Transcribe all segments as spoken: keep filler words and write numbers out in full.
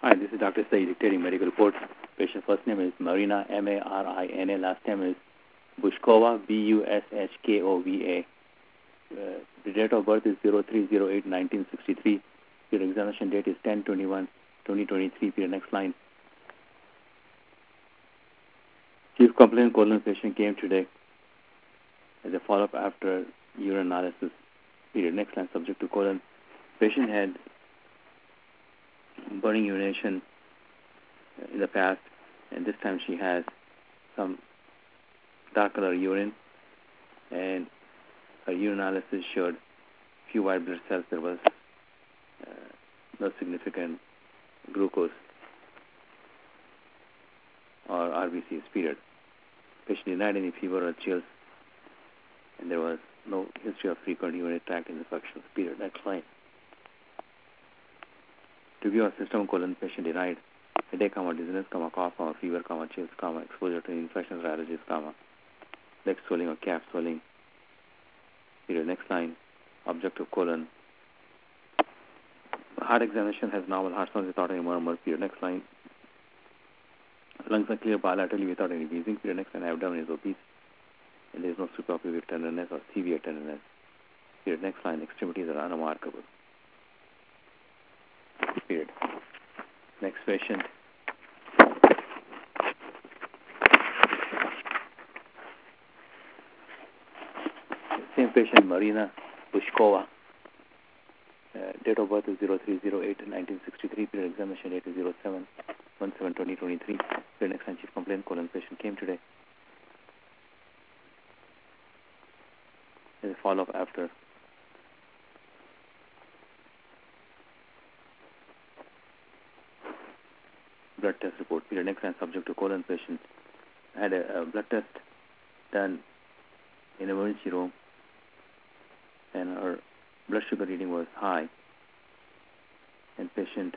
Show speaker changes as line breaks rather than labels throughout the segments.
Hi, this is Doctor Saeed dictating medical report. Patient first name is Marina, M A R I N A. Last name is Bushkova, B U S H K O V A. Uh, the date of birth is zero three zero eight nineteen sixty-three. Your examination date is ten twenty-one twenty twenty-three. Your next line. Chief complaint colon patient came today as a follow-up after urine analysis. Period. Next line, subject to colon. Patient had burning urination in the past, and this time she has some dark color urine, and her urine analysis showed few white blood cells. There was uh, no significant glucose or R B Cs. Period. Patient denied any fever or chills, and there was no history of frequent urinary tract infections. Period. Next line. Review of system colon patient denied headache, comma, dizziness, comma, cough, comma, fever, comma, chills, comma, exposure to infections or allergies, comma, leg swelling or calf swelling. Period. Next line. Objective colon. Heart examination has normal heart sounds without any murmur. Period. Next line. Lungs are clear bilaterally without any wheezing. Period. Next line. Abdomen is obese, and there is no suprapubic tenderness or severe tenderness. Period. Next line. Extremities are unremarkable. Period. Next patient. Same patient, Marina Bushkova. Uh, date of birth is zero three zero eight nineteen sixty-three. Period. Examination date is zero seven one seven twenty twenty-three. Period. Next line, chief complaint colon patient came today as a follow-up after blood test report. Period. Next line, subject to colon patient had a, a blood test done in emergency room, and her blood sugar reading was high, and patient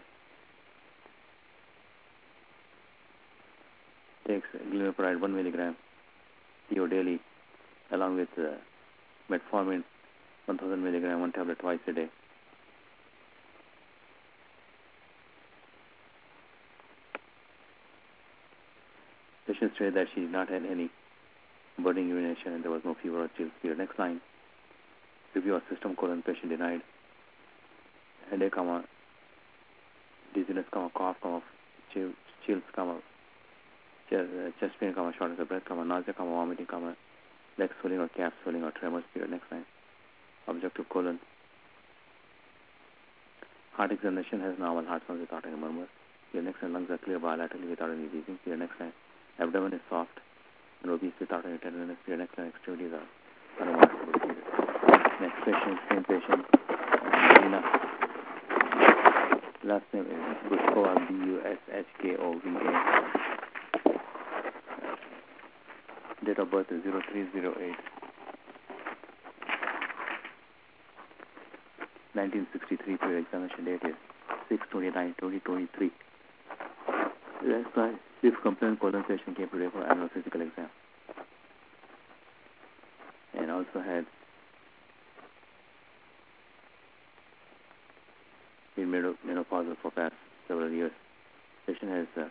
takes glimepiride one milligram P O daily, along with uh, metformin one thousand milligram, one tablet twice a day. Patient stated that she did not have any burning urination and there was no fever or chills. Period. Next line. Review of system colon patient denied headache, comma, dizziness, comma, cough, comma, chills, comma, chest pain, comma, shortness of breath, comma, nausea, comma, vomiting, comma, leg swelling or calf swelling or tremors. Period. Next line. Objective colon. Heart examination has normal heart sounds without any murmur. Period. Next line. Lungs are clear bilaterally without any wheezing. Period. Next line. Abdomen is soft and obese without any tenderness. Period. Next line. Extremities are unremarkable. Period. Next patient, same patient, Marina. Last name is Bushkova, B U S H K O V A. Date of birth is zero three zero eight nineteen sixty-three. Period. Examination date is six twenty-nine twenty twenty-three. That's why chief complaint colon patient came today for annual physical exam, and also had been menopausal for past several years. Patient has uh,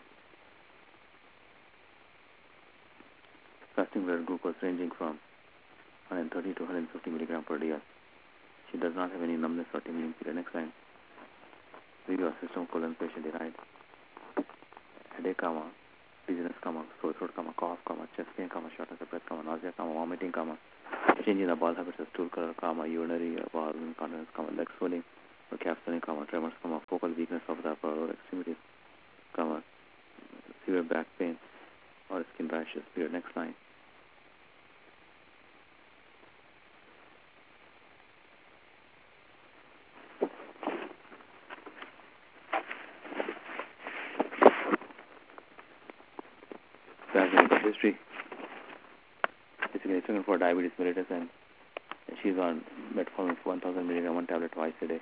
fasting blood glucose ranging from one thirty to one fifty milligram per day. She does not have any numbness or tingling. Period. Next line. Review of system colon patient denied headache, comma, dizziness, comma, sore throat, comma, cough, comma, chest pain, comma, shortness of breath, comma, nausea, comma, vomiting, comma, change in the bowel habits of stool color, comma, urinary bowel incontinence, comma, leg swelling or calf swelling, comma, tremors, comma, focal weakness of the upper lower extremities, comma, severe back pain or skin rashes. Period. Next line. Medical history. It's significant for diabetes mellitus, and she's on metformin one thousand milligram, one tablet twice a day.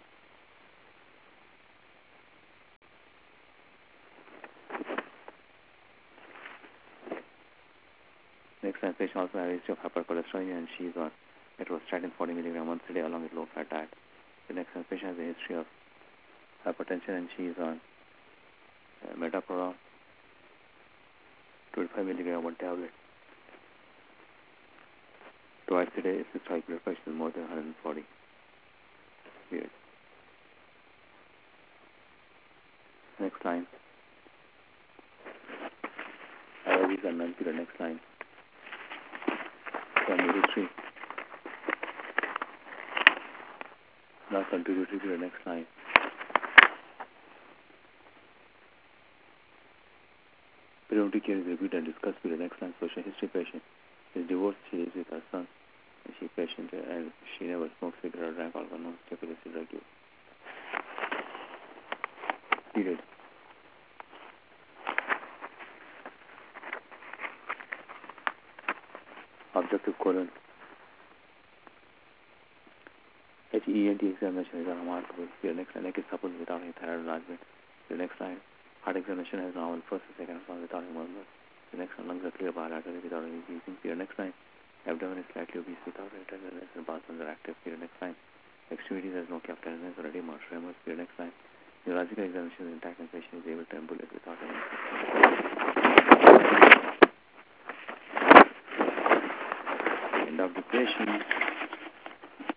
Next time, patient also has a history of hypercholesterolemia, and she's on atorvastatin forty milligram once a day along with low-fat diet. The next time, patient has a history of hypertension, and she's on uh, metaprolol, twenty-five milligram one tablet. Twice a day if systolic blood pressure is more than one hundred forty. Period. Next line. I O Bs are none. Period. Next line. Family history. Not contributory. Period. Next line. Periodic care is reviewed and discussed. Period. Next line. Social history patient is divorced. She lives with her son. And she patient and she never smoked cigarette or drank alcohol. No stability drug use. Period. Objective colon. H E N T examination is unremarkable. Period. Next line. Neck is supple without any thyroid enlargement. The next line. Heart examination has normal first and second sound without any murmur. The next one. Lungs are clear bilaterally without any wheezing. Period. Next line. Abdomen is slightly obese without any tenderness and pulses are active. Period. Next line. Extremities has no capitalization or edema or tremors. Period. Next line. Neurological examination is intact and patient is able to ambulate without any. End of the patient.